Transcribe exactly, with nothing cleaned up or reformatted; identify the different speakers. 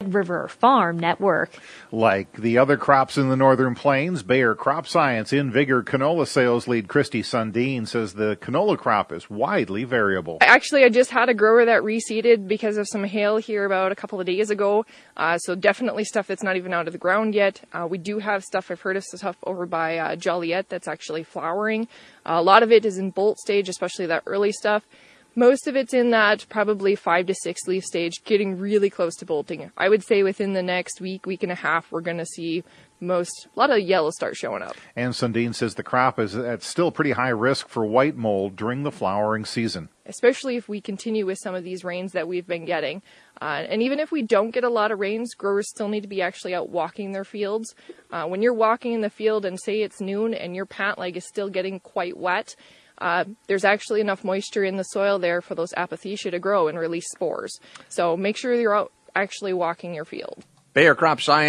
Speaker 1: Red River Farm Network.
Speaker 2: Like the other crops in the Northern Plains, Bayer Crop Science in Vigor canola sales lead Christy Sundin says the canola crop is widely variable.
Speaker 3: Actually, I just had a grower that reseeded because of some hail here about a couple of days ago. Uh, so definitely stuff that's not even out of the ground yet. Uh, we do have stuff, I've heard of stuff over by uh, Joliet that's actually flowering. Uh, a lot of it is in bolt stage, especially that early stuff. Most of it's in that probably five to six leaf stage, getting really close to bolting. I would say within the next week, week and a half, we're going to see most, a lot of yellow start showing up.
Speaker 2: And Sundin says the crop is at still pretty high risk for white mold during the flowering season.
Speaker 3: Especially if we continue with some of these rains that we've been getting. Uh, and even if we don't get a lot of rains, growers still need to be actually out walking their fields. Uh, when you're walking in the field and say it's noon and your pant leg is still getting quite wet, Uh, there's actually enough moisture in the soil there for those apothecia to grow and release spores. So make sure you're out actually walking your field.
Speaker 4: Bayer Crop Science.